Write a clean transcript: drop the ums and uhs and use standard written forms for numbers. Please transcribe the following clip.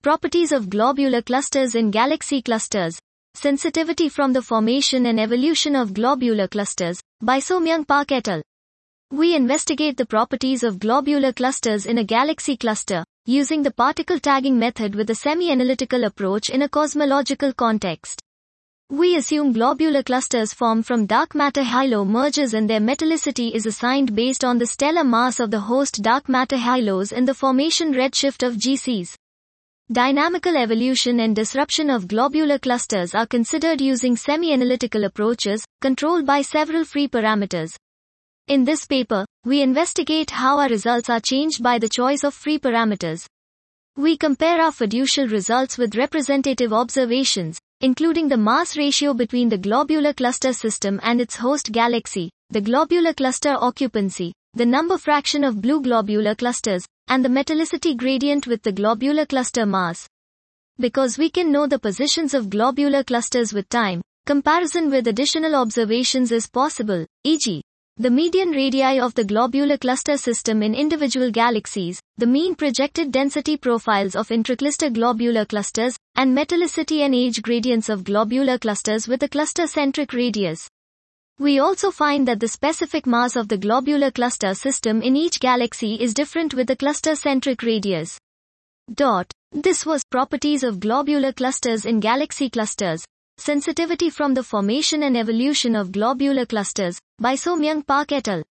Properties of globular clusters in galaxy clusters. Sensitivity from the formation and evolution of globular clusters, by So-Myung Park et al. We investigate the properties of globular clusters in a galaxy cluster, using the particle tagging method with a semi-analytical approach in a cosmological context. We assume globular clusters form from dark matter halo mergers and their metallicity is assigned based on the stellar mass of the host dark matter halos and the formation redshift of GCs. Dynamical evolution and disruption of globular clusters are considered using semi-analytical approaches, controlled by several free parameters. In this paper, we investigate how our results are changed by the choice of free parameters. We compare our fiducial results with representative observations, including the mass ratio between the globular cluster system and its host galaxy, the globular cluster occupancy, the number fraction of blue globular clusters, and the metallicity gradient with the globular cluster mass. Because we can know the positions of globular clusters with time, comparison with additional observations is possible, e.g., the median radii of the globular cluster system in individual galaxies, the mean projected density profiles of intracluster globular clusters, and metallicity and age gradients of globular clusters with a cluster-centric radius. We also find that the specific mass of the globular cluster system in each galaxy is different with a cluster-centric radius. This was Properties of Globular Clusters in Galaxy Clusters. Sensitivity from the Formation and Evolution of Globular Clusters, by So-Myung Park et al.